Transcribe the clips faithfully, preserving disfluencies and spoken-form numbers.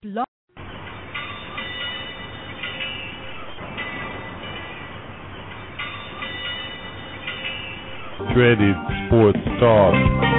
Blog Dreaded Sports Talk.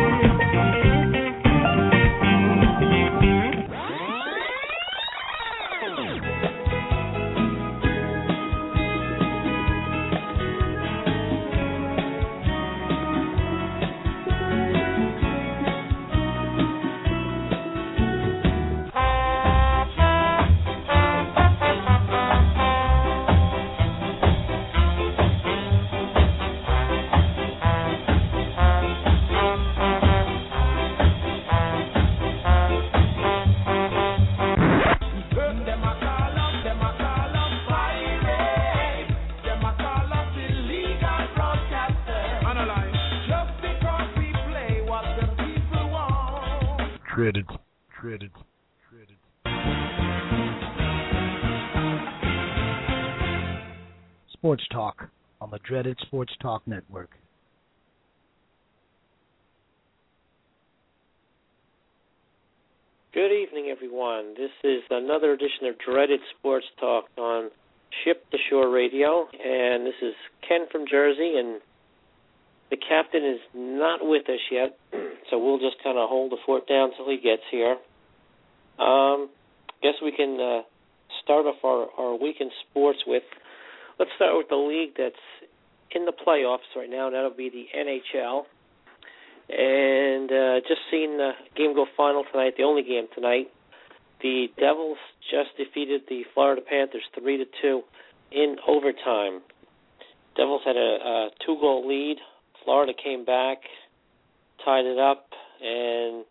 Dreaded, dreaded, dreaded. Sports Talk on the Dreaded Sports Talk Network. Good evening, everyone. This is another edition of Dreaded Sports Talk on Ship to Shore Radio, and this is Ken from Jersey, and the captain is not with us yet, so we'll just kind of hold the fort down until he gets here. Um, guess we can uh, start off our, our week in sports with, let's start with the league that's in the playoffs right now, and that'll be the N H L. And uh, just seen the game go final tonight, the only game tonight. The Devils just defeated the Florida Panthers three to two in overtime. Devils had a, a two-goal lead. Florida came back, tied it up, and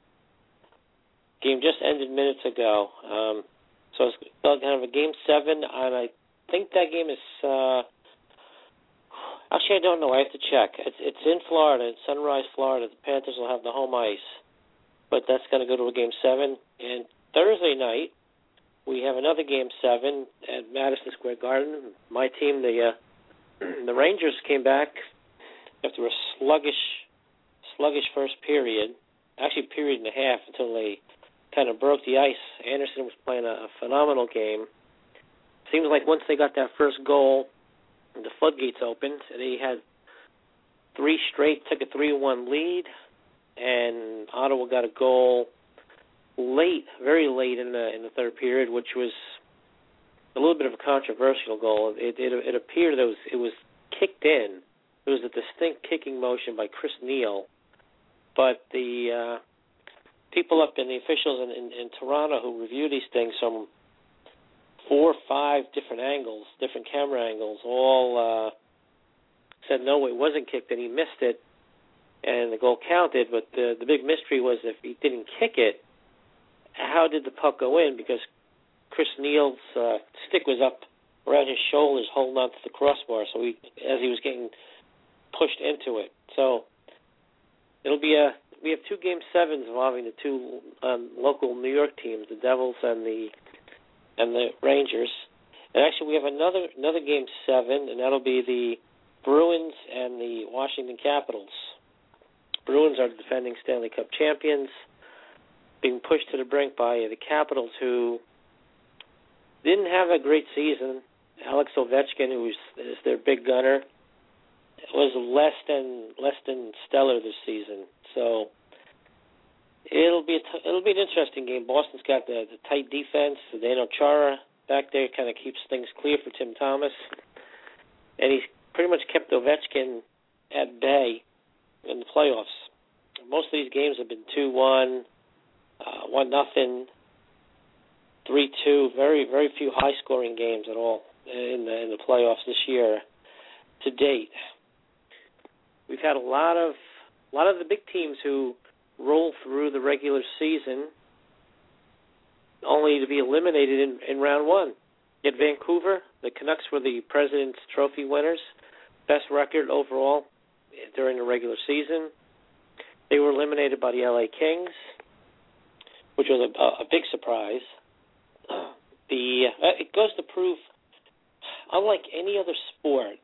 game just ended minutes ago. Um, so it's kind of a game seven, and I think that game is. Uh, actually, I don't know. I have to check. It's, it's in Florida, in Sunrise, Florida. The Panthers will have the home ice, but that's going to go to a game seven. And Thursday night, we have another game seven at Madison Square Garden. My team, the uh, the Rangers, came back after a sluggish, sluggish first period, actually a period and a half until they kind of broke the ice. Anderson was playing a, a phenomenal game. Seems like once they got that first goal, the floodgates opened. They had three straight, took a three one lead, and Ottawa got a goal late, very late in the in the third period, which was a little bit of a controversial goal. It it, it appeared that it was, it was kicked in. It was a distinct kicking motion by Chris Neal, but the uh, people up in the officials in, in, in Toronto who review these things from four or five different angles, different camera angles, all uh, said no, it wasn't kicked, and he missed it, and the goal counted. But the the big mystery was if he didn't kick it, how did the puck go in? Because Chris Neal's uh, stick was up around his shoulders, holding on to the crossbar, so he, as he was getting pushed into it. So it'll be a we have two game sevens involving the two um, local New York teams, the Devils and the and the Rangers. And actually, we have another another game seven, and that'll be the Bruins and the Washington Capitals. Bruins are the defending Stanley Cup champions, being pushed to the brink by the Capitals, who didn't have a great season. Alex Ovechkin, who is, is their big gunner, was less than less than stellar this season. So it'll be a t- it'll be an interesting game. Boston's got the, the tight defense. Zdeno Chara back there kind of keeps things clear for Tim Thomas, and he's pretty much kept Ovechkin at bay in the playoffs. Most of these games have been two one, uh, one nothing, three two. Very very few high scoring games at all in the in the playoffs this year to date. We've had a lot of a lot of the big teams who roll through the regular season only to be eliminated in, in round one. At Vancouver, the Canucks were the President's Trophy winners, best record overall during the regular season. They were eliminated by the L A Kings, which was a, a big surprise. The uh, it goes to prove, unlike any other sport,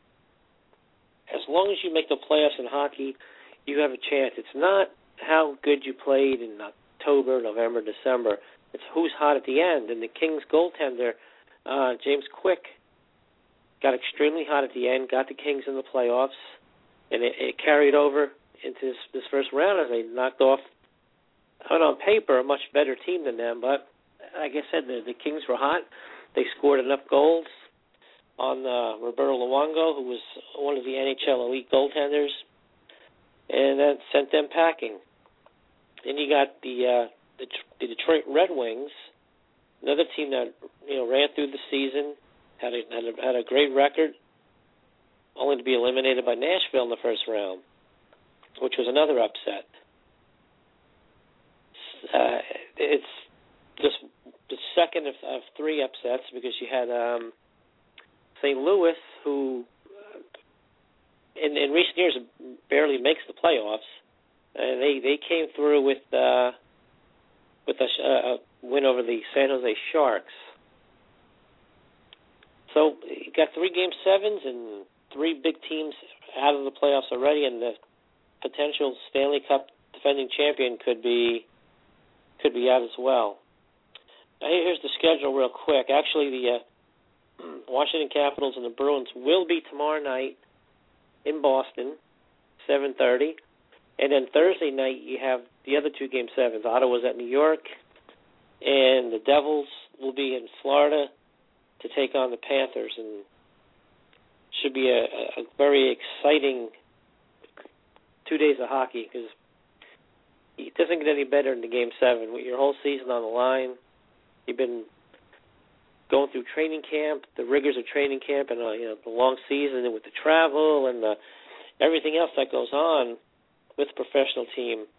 as long as you make the playoffs in hockey, you have a chance. It's not how good you played in October, November, December. It's who's hot at the end. And the Kings goaltender, uh, James Quick, got extremely hot at the end, got the Kings in the playoffs, and it, it carried over into this, this first round as they knocked off, on on paper, a much better team than them. But like I said, the, the Kings were hot. They scored enough goals on uh, Roberto Luongo, who was one of the N H L elite goaltenders, and that sent them packing. Then you got the, uh, the the Detroit Red Wings, another team that you know ran through the season, had a, had a, had a great record, only to be eliminated by Nashville in the first round, which was another upset. Uh, it's just the second of, of three upsets because you had um, Saint Louis, who uh, in, in recent years barely makes the playoffs, and they, they came through with uh, with a, a win over the San Jose Sharks. So you got three game sevens and three big teams out of the playoffs already, and the potential Stanley Cup defending champion could be could be out as well. Now here's the schedule real quick. Actually, the uh, Washington Capitals and the Bruins will be tomorrow night in Boston, seven thirty. And then Thursday night you have the other two game sevens. Ottawa's at New York, and the Devils will be in Florida to take on the Panthers, and should be a, a very exciting two days of hockey because it doesn't get any better in the game seven. With your whole season on the line, you've been going through training camp, the rigors of training camp, and uh, you know the long season, and with the travel and the, everything else that goes on with the professional team,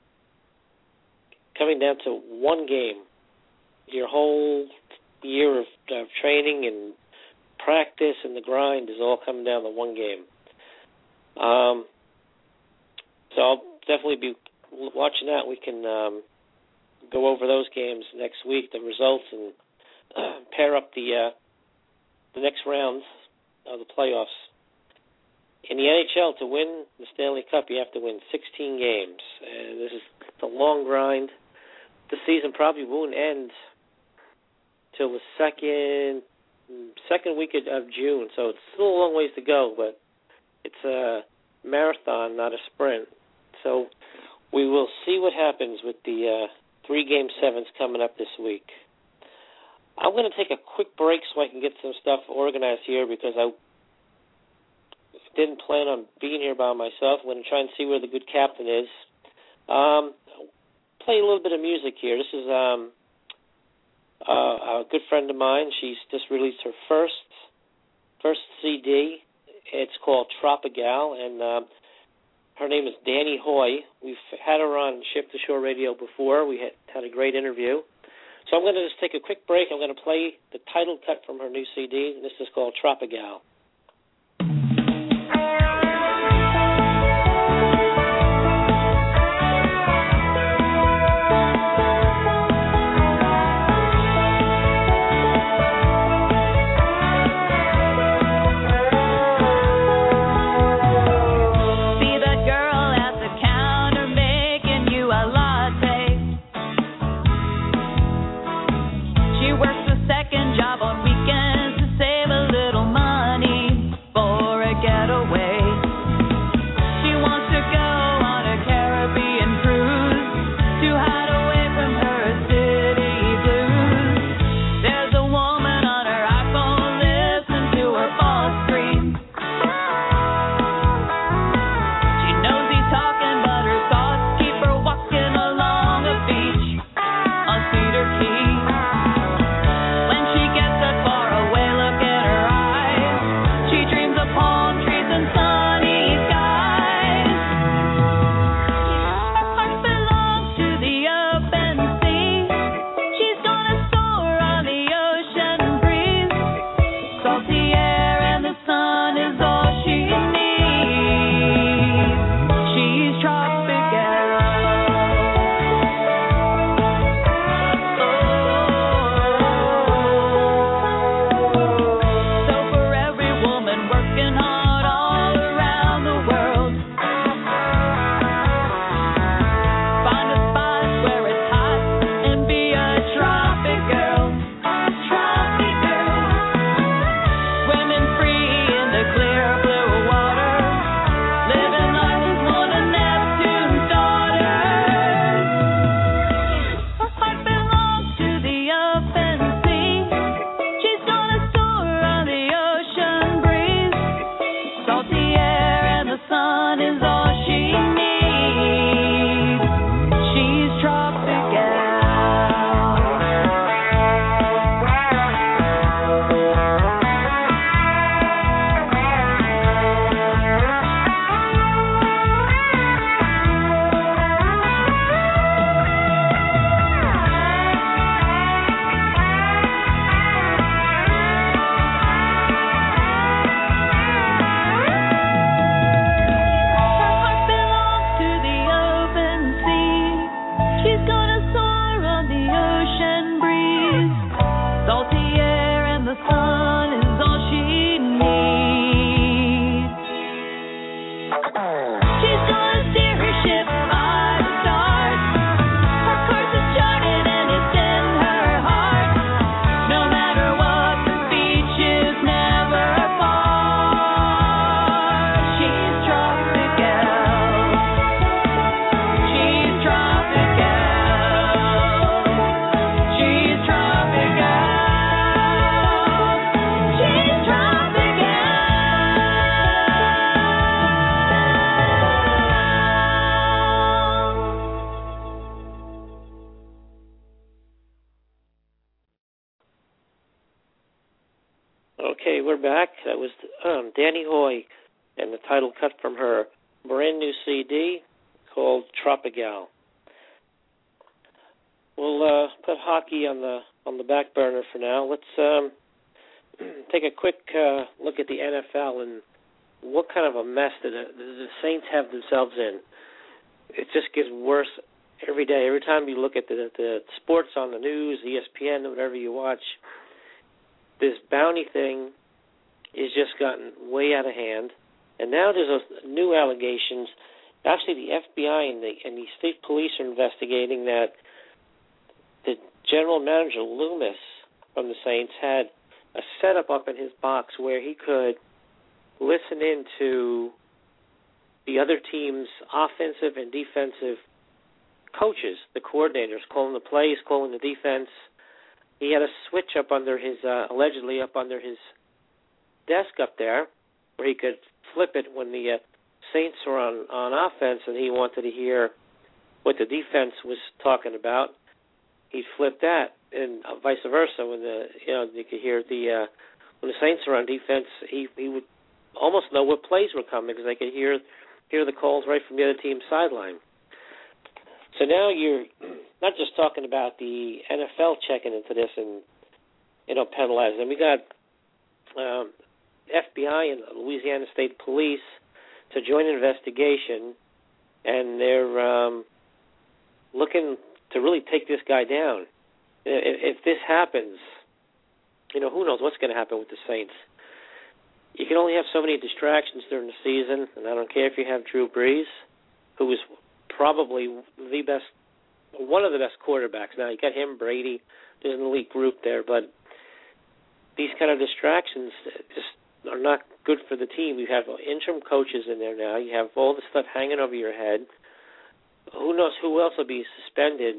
coming down to one game, your whole year of, of training and practice and the grind is all coming down to one game. Um, so I'll definitely be watching that. We can um, go over those games next week, the results, and uh, pair up the uh, the next rounds of the playoffs. In the N H L, to win the Stanley Cup, you have to win sixteen games, and this is a long grind. The season probably won't end till the second second week of June, so it's still a long ways to go, but it's a marathon, not a sprint. So we will see what happens with the uh, three game sevens coming up this week. I'm going to take a quick break so I can get some stuff organized here because I didn't plan on being here by myself. I'm going to try and see where the good captain is. Um, play a little bit of music here. This is um, uh, a good friend of mine. She's just released her first first C D. It's called Tropigal, and um, her name is Danny Hoy. We've had her on Ship to Shore Radio before. We had, had a great interview. So I'm going to just take a quick break. I'm going to play the title cut from her new C D, and this is called Tropigal. Second job on weekends to save a little money. Okay, we're back. That was um, Danny Hoy, and the title cut from her brand new C D called Tropigal. We'll uh, put hockey on the on the back burner for now. Let's um, take a quick uh, look at the N F L and what kind of a mess that the, the Saints have themselves in. It just gets worse every day. Every time you look at the, the sports on the news, E S P N, whatever you watch, this bounty thing has just gotten way out of hand. And now there's a new allegations. Actually, the F B I and the, and the state police are investigating that the general manager, Loomis, from the Saints, had a setup up in his box where he could listen in to the other team's offensive and defensive coaches, the coordinators, calling the plays, calling the defense. He had a switch up under his, uh, allegedly up under his desk up there, where he could flip it when the uh, Saints were on, on offense and he wanted to hear what the defense was talking about. He'd flip that, and uh, vice versa. When the you know you could hear the uh, when the Saints were on defense, he he would almost know what plays were coming because they could hear hear the calls right from the other team's sideline. So now you're not just talking about the N F L checking into this and you know penalizing. We got um, F B I and Louisiana State Police to join an investigation, and they're um, looking to really take this guy down. If, if this happens, you know, who knows what's going to happen with the Saints. You can only have so many distractions during the season, and I don't care if you have Drew Brees, who is probably the best, one of the best quarterbacks. Now, you got him, Brady, there's an elite group there, but these kind of distractions just are not good for the team. You have interim coaches in there now. You have all the stuff hanging over your head. Who knows who else will be suspended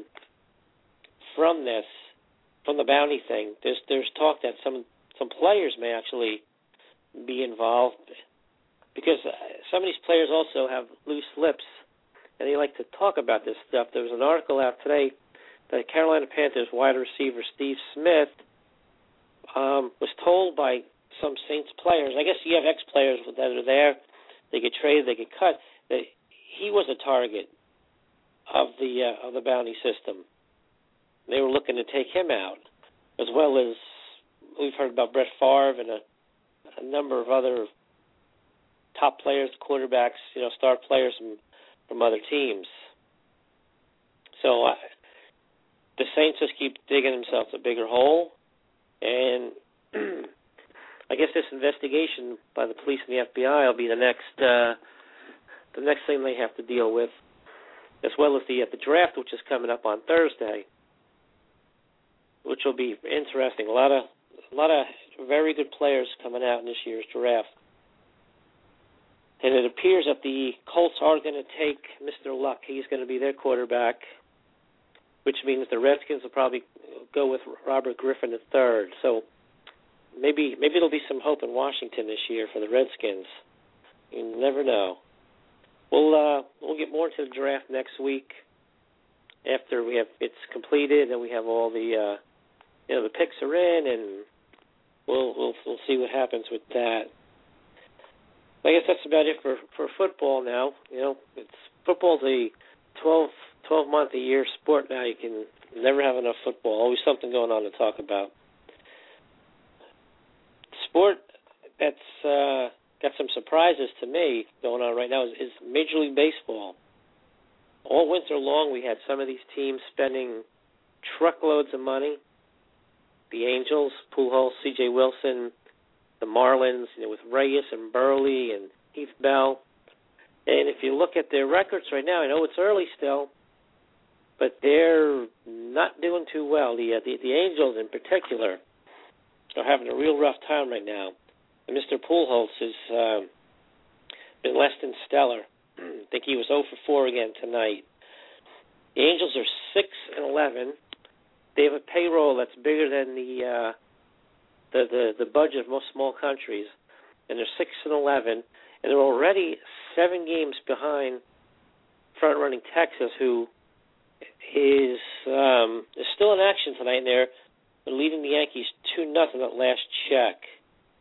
from this, from the bounty thing. There's there's talk that some some players may actually be involved because some of these players also have loose lips and they like to talk about this stuff. There was an article out today that Carolina Panthers wide receiver Steve Smith um, was told by some Saints players, I guess you have ex-players that are there, they get traded, they get cut, that he was a target of the uh, of the bounty system. They were looking to take him out, as well as we've heard about Brett Favre and a, a number of other top players, quarterbacks, you know, star players from, from other teams. So uh, the Saints just keep digging themselves a bigger hole, and I guess this investigation by the police and the F B I will be the next uh, the next thing they have to deal with, as well as the uh, the draft, which is coming up on Thursday, which will be interesting. A lot of a lot of very good players coming out in this year's draft, and it appears that the Colts are going to take Mister Luck. He's going to be their quarterback, which means the Redskins will probably go with Robert Griffin the third. So maybe maybe there'll be some hope in Washington this year for the Redskins. You never know. We'll uh, we'll get more into the draft next week after we have it's completed and we have all the uh, you know the picks are in, and we'll we'll we'll see what happens with that. I guess that's about it for, for football now. You know, it's football's a twelve, twelve month a year sport now. You can never have enough football. Always something going on to talk about. Sport that's uh, got some surprises to me going on right now is, is Major League Baseball. All winter long, we had some of these teams spending truckloads of money. The Angels, Pujols, C J Wilson, the Marlins, you know, with Reyes and Burley and Heath Bell. And if you look at their records right now, I know it's early still, but they're not doing too well. The uh, the, the Angels in particular are having a real rough time right now. And Mister Pujols has uh, been less than stellar. I think he was oh for four again tonight. The Angels are six and eleven. They have a payroll that's bigger than the uh, the, the the budget of most small countries, and they're six and eleven, and they're already seven games behind front-running Texas, who is is still in action tonight. And they're leading the Yankees two nothing at last check.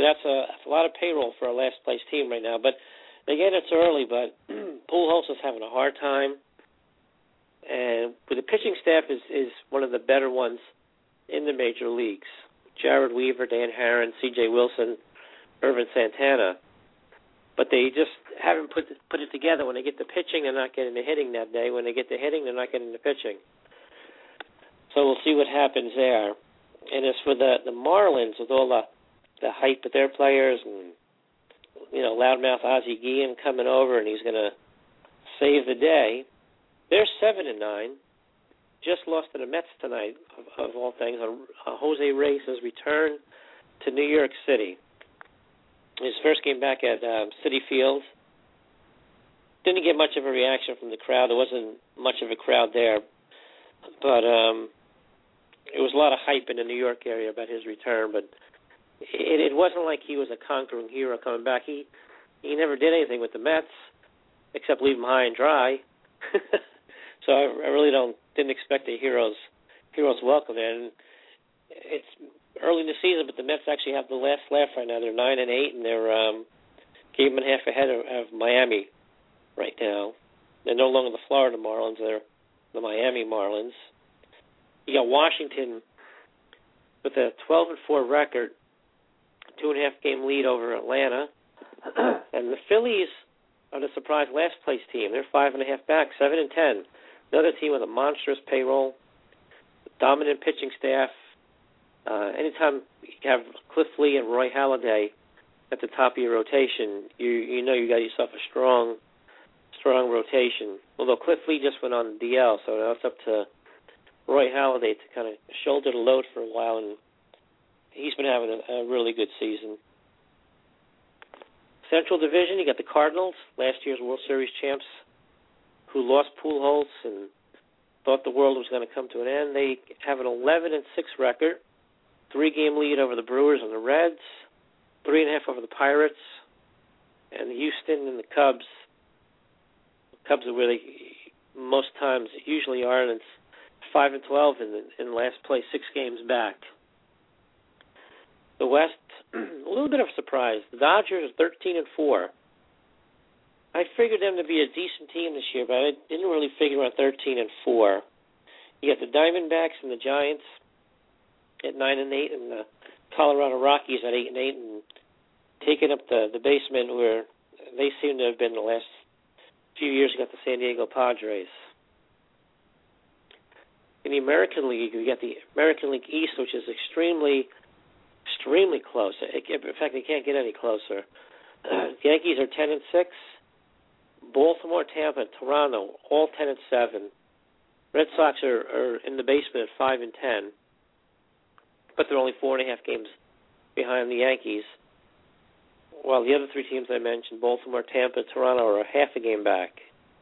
So that's a, that's a lot of payroll for our last place team right now. But again, it's early, but Pujols is having a hard time. And with the pitching staff is, is one of the better ones in the major leagues. Jared Weaver, Dan Herron, C J Wilson, Irvin Santana. But they just haven't put put it together. When they get the pitching, they're not getting the hitting that day. When they get the hitting, they're not getting the pitching. So we'll see what happens there. And as for the, the Marlins, with all the, the hype of their players and, you know, loudmouth Ozzie Guillen coming over and he's going to save the day, they're seven and nine. Just lost to the Mets tonight, of, of all things. Uh, Jose Reyes has returned to New York City. His first game back at um, Citi Field. Didn't get much of a reaction from the crowd. There wasn't much of a crowd there. But um, it was a lot of hype in the New York area about his return. But it, it wasn't like he was a conquering hero coming back. He he never did anything with the Mets except leave them high and dry. So I, I really don't didn't expect a hero's hero's welcome there. And it's early in the season, but the Mets actually have the last laugh right now. They're nine and eight, and they're um, game and a half ahead of, of Miami right now. They're no longer the Florida Marlins; they're the Miami Marlins. You got Washington with a twelve and four record, two and a half game lead over Atlanta, and the Phillies are the surprise last place team. They're five and a half back, seven and ten. Another team with a monstrous payroll, dominant pitching staff. Uh, anytime you have Cliff Lee and Roy Halladay at the top of your rotation, you you know you got yourself a strong, strong rotation. Although Cliff Lee just went on the D L, so now it's up to Roy Halladay to kind of shoulder the load for a while, and he's been having a, a really good season. Central Division, you got the Cardinals, last year's World Series champs, who lost Pujols and thought the world was going to come to an end. They have an eleven and six record, three-game lead over the Brewers and the Reds, three and a half over the Pirates, and Houston and the Cubs. The Cubs are where they most times usually are, and it's five and twelve in the, in last place, six games back. The West, a little bit of a surprise. The Dodgers are thirteen and four. I figured them to be a decent team this year, but I didn't really figure on thirteen and four. You got the Diamondbacks and the Giants at nine and eight, and the Colorado Rockies at eight and eight, and taking up the the basement where they seem to have been the last few years. You got the San Diego Padres. In the American League, you got the American League East, which is extremely, extremely close. In fact, they can't get any closer. Uh, the Yankees are ten and six. Baltimore, Tampa, Toronto, all ten and seven. Red Sox are, are in the basement at five and ten, but they're only four and a half games behind the Yankees. While the other three teams I mentioned, Baltimore, Tampa, Toronto, are a half a game back.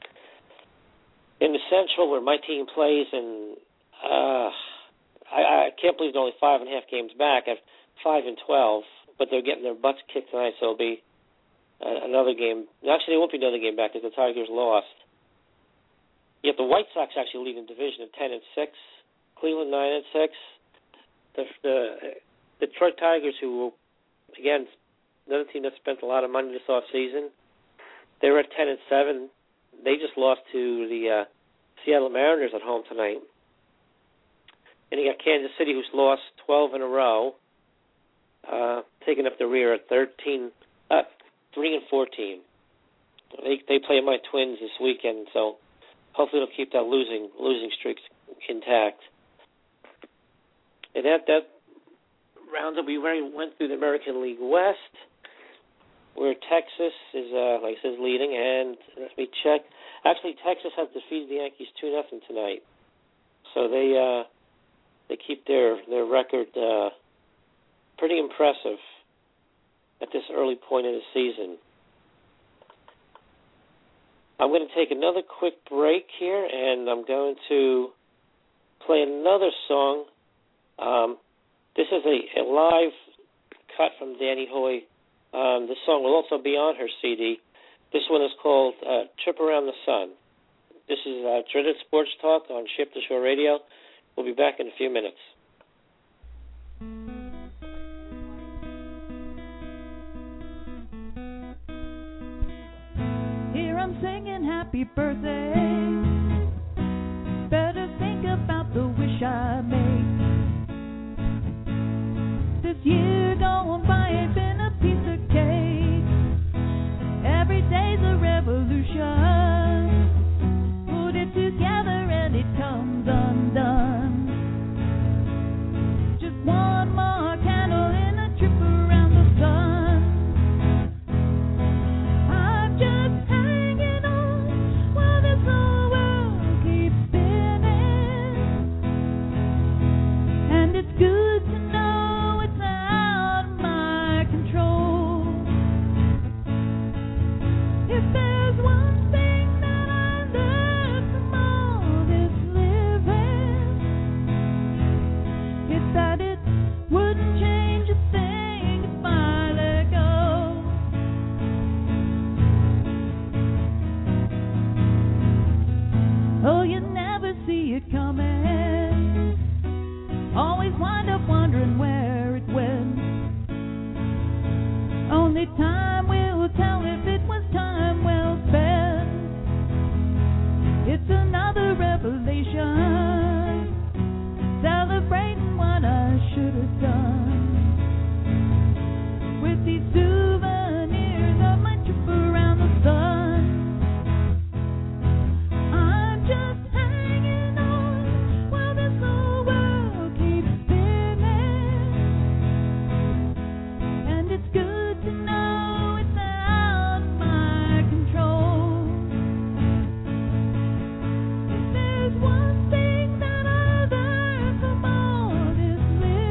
In the Central, where my team plays, and uh, I, I can't believe they're only five and a half games back at five and twelve, but they're getting their butts kicked tonight, so it'll be uh, another game. Actually, there won't be another game back because the Tigers lost. Yet the White Sox actually lead the division at ten and six. Cleveland nine and six. The, the Detroit Tigers, who again another team that spent a lot of money this off season, they were at ten and seven. They just lost to the uh, Seattle Mariners at home tonight. And you got Kansas City, who's lost twelve in a row, uh, taking up the rear at thirteen, uh, three and fourteen. They they play my Twins this weekend, so hopefully they'll keep that losing losing streak intact. And that that roundup, we went through the American League West, where Texas is, uh, like I said, leading. And let me check. Actually, Texas has defeated the Yankees two nothing tonight, so they uh, they keep their their record uh, pretty impressive at this early point in the season. I'm going to take another quick break here, and I'm going to play another song. Um, this is a, a live cut from Danny Hoy. Um, the song will also be on her C D. This one is called uh, Trip Around the Sun. This is uh, Dreaded Sports Talk on Ship to Shore Radio. We'll be back in a few minutes. singing happy birthday. Better think about the wish I made. This year going by ain't been a piece of cake. Every day's a revolution. Put it together and it comes undone. Just one more candle in a trip around the sun. I'm just hanging on while this whole world keeps spinning. And it's good to know it's out of my control. If there's one thing that I learned from all this living, it's that it wouldn't change a thing if I let go. Oh, you never see it coming. Always wind up wondering where it went. Only time will tell if it was time well spent. It's another revelation, celebrating what I should have done. With these souvenirs of my trip around the sun, I'm just hanging on while this whole world keeps spinning. And it's good to know it's out of my control. If there's one thing that I learned from all this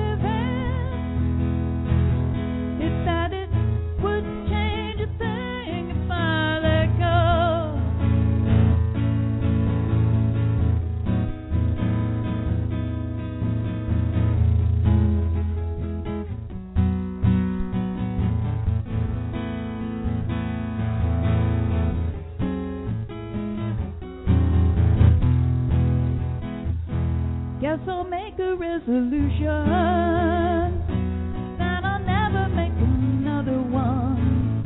living, it's that it wouldn't change a thing if I let go. Guess I'll make a resolution that I'll never make another one.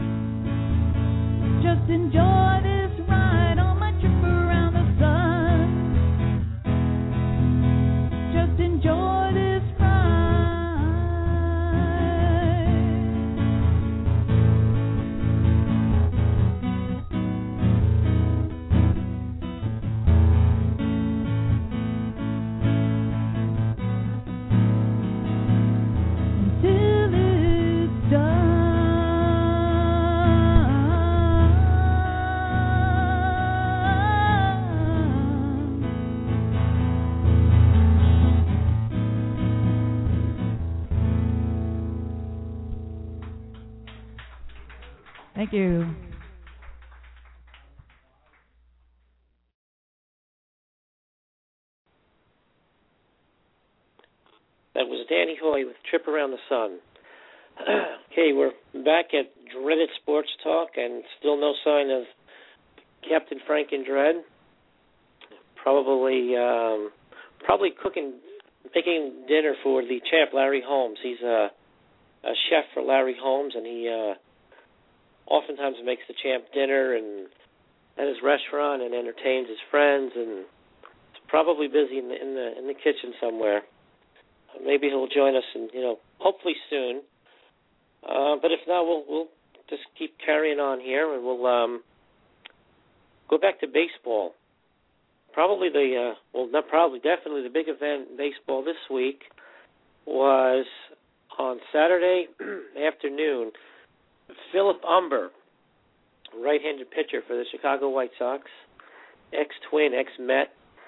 Just enjoy this ride on my trip around the sun. Just enjoy this until it's done. Thank you. That was Danny Hoy with Trip Around the Sun. Okay, we're back at Dreaded Sports Talk, and still no sign of Captain Franken Dread. Probably, um, probably cooking, making dinner for the champ Larry Holmes. He's a, a chef for Larry Holmes, and he uh, oftentimes makes the champ dinner and at his restaurant and entertains his friends, and he's probably busy in the in the in the kitchen somewhere. Maybe he'll join us, and you know, hopefully soon. Uh, but if not, we'll we'll just keep carrying on here, and we'll um, go back to baseball. Probably the uh, well, not probably, definitely the big event in baseball this week was on Saturday afternoon. Philip Humber, right-handed pitcher for the Chicago White Sox, ex-Twin, ex-Met,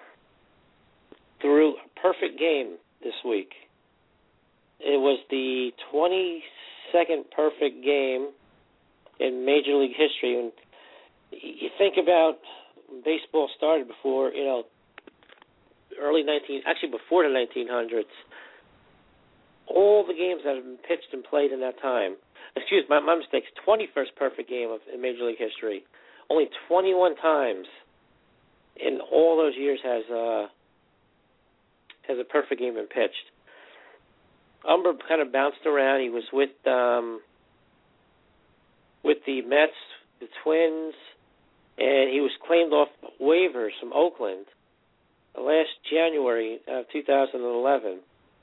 threw a perfect game this week. It was the twenty-second perfect game in Major League history. When you think about when baseball started before, you know, early nineteen, actually before the nineteen hundreds, all the games that have been pitched and played in that time. Excuse my my mistakes. twenty-first perfect game of in Major League history. Only twenty-one times in all those years has uh, has a perfect game been pitched. Humber kind of bounced around. He was with um, with the Mets, the Twins, and he was claimed off waivers from Oakland last January of two thousand eleven,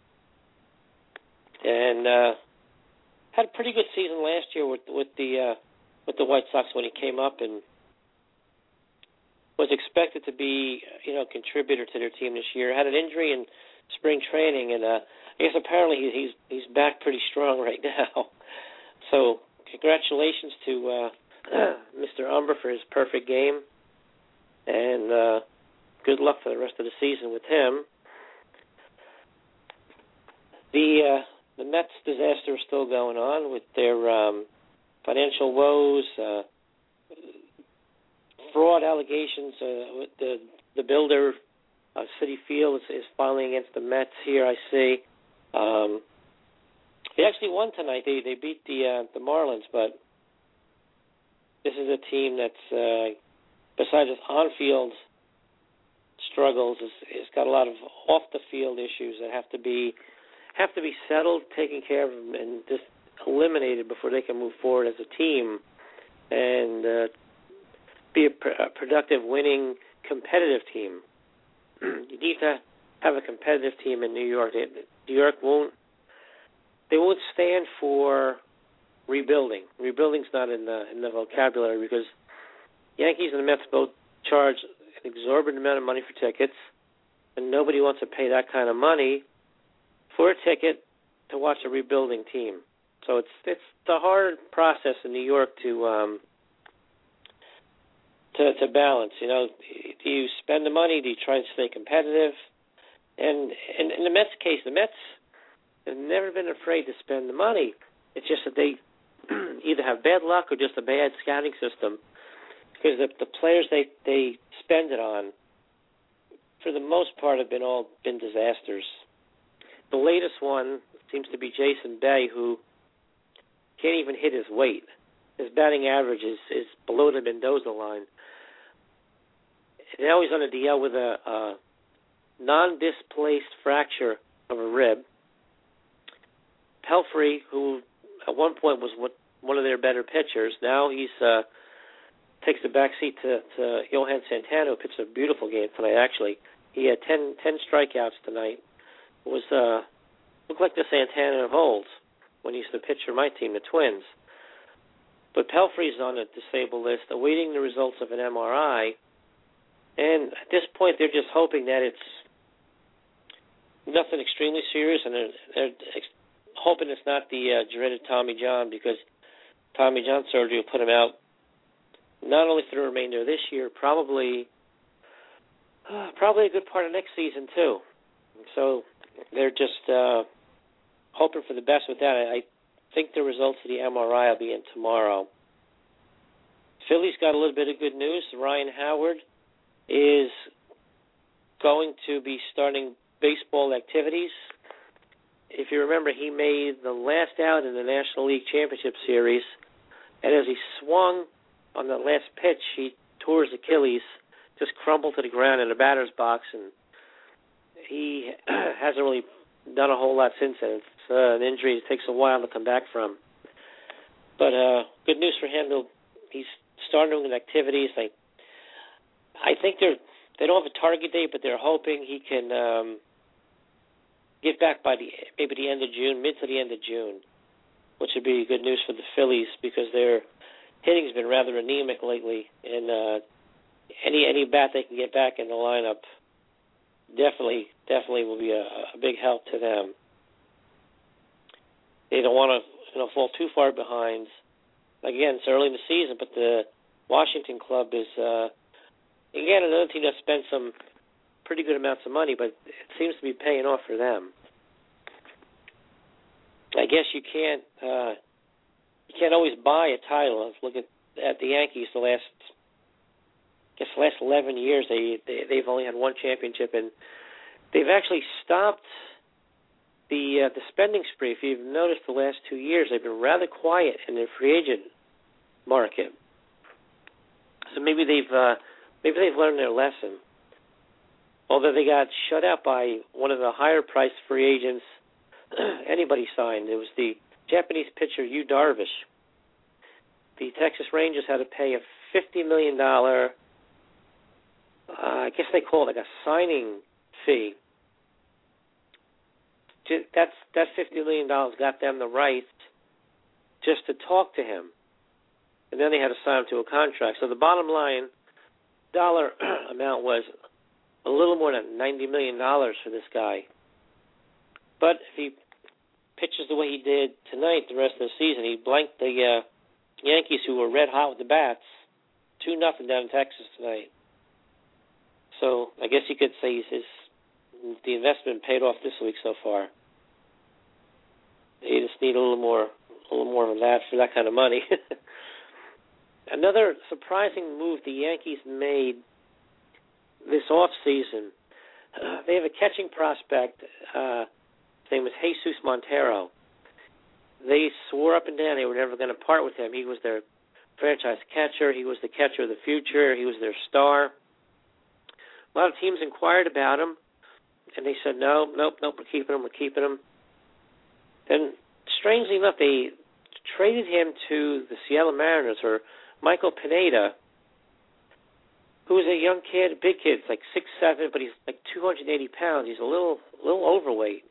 and uh, had a pretty good season last year with with the uh, with the White Sox when he came up, and was expected to be, you know, a contributor to their team this year. Had an injury in spring training, and uh, I guess apparently he's he's back pretty strong right now. So congratulations to uh, Mister Umber for his perfect game, and uh, good luck for the rest of the season with him. The uh, the Mets disaster is still going on with their um, financial woes, uh, fraud allegations. Uh, with the the builder, uh, Citi Field, is, is filing against the Mets here. I see. Um, they actually won tonight. They they beat the uh, the Marlins, but this is a team that's uh, besides its on-field struggles, it's, it's got a lot of off-the-field issues that have to be have to be settled, taken care of, and just eliminated before they can move forward as a team and uh, be a, pr- a productive, winning, competitive team. You need to have a competitive team in New York. They, New York won't. They won't stand for rebuilding. Rebuilding's not in the in the vocabulary because Yankees and the Mets both charge an exorbitant amount of money for tickets, and nobody wants to pay that kind of money for a ticket to watch a rebuilding team. So it's it's a hard process in New York to um, to to balance. You know, do you spend the money? Do you try to stay competitive? And in, in the Mets case, the Mets have never been afraid to spend the money. It's just that they either have bad luck or just a bad scouting system. Because the, the players they, they spend it on, for the most part, have been all been disasters. The latest one seems to be Jason Bay, who can't even hit his weight. His batting average is, is below the Mendoza line. Now he's on a D L with a, a non-displaced fracture of a rib. Pelfrey, who at one point was what, one of their better pitchers, now he's uh, takes the back seat to, to Johan Santana, who pitched a beautiful game tonight, actually. He had ten, ten strikeouts tonight. It was uh, looked like the Santana of old when he used to pitch for my team, the Twins. But Pelfrey's on a disabled list, awaiting the results of an M R I. And at this point, they're just hoping that it's nothing extremely serious, and they're, they're ex- hoping it's not the uh, dreaded Tommy John, because Tommy John surgery will put him out not only for the remainder of this year, probably uh, probably a good part of next season too. So they're just uh, hoping for the best with that. I, I think the results of the M R I will be in tomorrow. Philly's got a little bit of good news. Ryan Howard is going to be starting baseball activities. If you remember, he made the last out in the National League Championship Series, and as he swung on the last pitch, he tore his Achilles, just crumbled to the ground in the batter's box, and he hasn't really done a whole lot since then. It's uh, an injury that takes a while to come back from. But uh, good news for him. He'll, he's starting with activities. I, I think they're they don't have a target date, but they're hoping he can um, get back by the maybe the end of June, mid to the end of June, which would be good news for the Phillies because their hitting's been rather anemic lately, and uh, any any bat they can get back in the lineup definitely definitely will be a, a big help to them. They don't want to you know fall too far behind. Again, it's early in the season, but the Washington club is uh, again another team that spent some pretty good amounts of money, but it seems to be paying off for them. I guess you can't uh, you can't always buy a title. Look at at the Yankees. The last I guess the last eleven years, they, they they've only had one championship, and they've actually stopped the uh, the spending spree. If you've noticed, the last two years they've been rather quiet in their free agent market. So maybe they've uh, maybe they've learned their lesson. Although they got shut out by one of the higher-priced free agents anybody signed. It was the Japanese pitcher Yu Darvish. The Texas Rangers had to pay a fifty million dollars, uh, I guess they call it like a signing fee. That's, that fifty million dollars got them the right just to talk to him. And then they had to sign him to a contract. So the bottom line dollar amount was a little more than ninety million dollars for this guy. But if he pitches the way he did tonight, the rest of the season, he blanked the uh, Yankees, who were red hot with the bats, two nothing down in Texas tonight. So I guess you could say he's his, the investment paid off this week so far. They just need a little more, a little more of that for that kind of money. Another surprising move the Yankees made this off season. Uh, they have a catching prospect. Uh, his name was Jesus Montero. They swore up and down they were never going to part with him. He was their franchise catcher. He was the catcher of the future. He was their star. A lot of teams inquired about him, and they said, no, nope, nope, we're keeping him, we're keeping him. Then, strangely enough, they traded him to the Seattle Mariners for Michael Pineda, who is a young kid, a big kid, like six seven, but he's like two hundred eighty pounds. He's a little little overweight.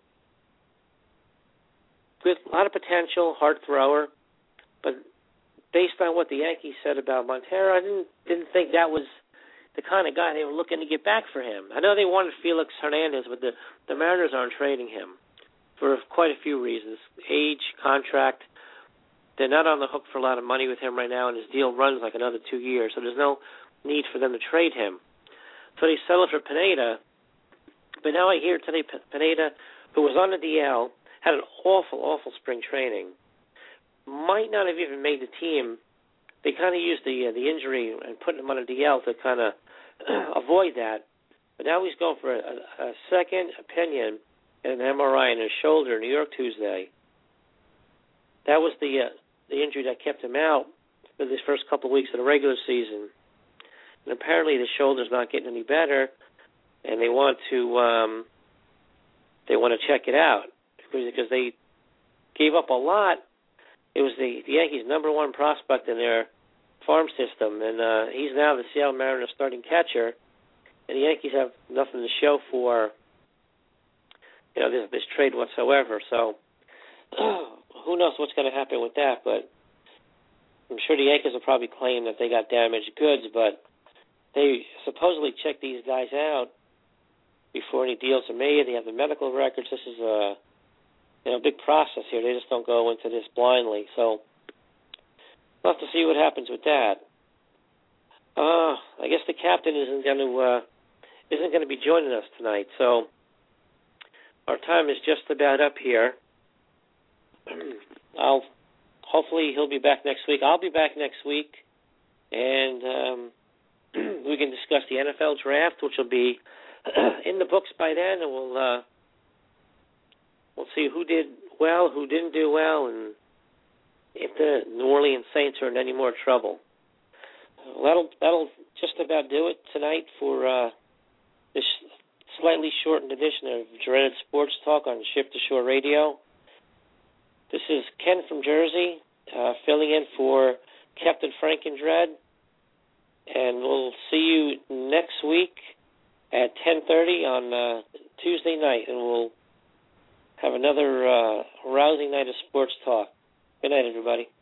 Good, a lot of potential, hard thrower, but based on what the Yankees said about Montero, I didn't didn't think that was the kind of guy they were looking to get back for him. I know they wanted Felix Hernandez, but the, the Mariners aren't trading him for quite a few reasons. Age, contract. They're not on the hook for a lot of money with him right now, and his deal runs like another two years, so there's no need for them to trade him. So they settled for Pineda. But now I hear today Pineda, who was on the D L, had an awful, awful spring training, might not have even made the team. They kind of used the uh, the injury and put him on a D L to kind of avoid that. But now he's going for a, a second opinion and an M R I in his shoulder in New York Tuesday. That was the uh, the injury that kept him out for these first couple of weeks of the regular season. And apparently the shoulder's not getting any better, and they want to um, they want to check it out because they gave up a lot. It was the, the Yankees' number one prospect in their farm system, and uh, he's now the Seattle Mariners starting catcher, and the Yankees have nothing to show for you know this, this trade whatsoever. So who knows what's going to happen with that? But I'm sure the Yankees will probably claim that they got damaged goods, but they supposedly check these guys out before any deals are made. They have the medical records. This is a you know big process here. They just don't go into this blindly. So we'll have to see what happens with that. Uh, I guess the captain isn't going to uh, isn't going to be joining us tonight. So our time is just about up here. I'll hopefully he'll be back next week. I'll be back next week, and um, we can discuss the N F L draft, which will be in the books by then, and we'll uh, we'll see who did well, who didn't do well, and if the New Orleans Saints are in any more trouble. That'll that'll just about do it tonight for uh, this slightly shortened edition of Dreaded Sports Talk on Ship to Shore Radio. This is Ken from Jersey, uh, filling in for Captain Frankendread, and we'll see you next week at ten thirty on uh, Tuesday night, and we'll have another uh, rousing night of sports talk. Good night, everybody.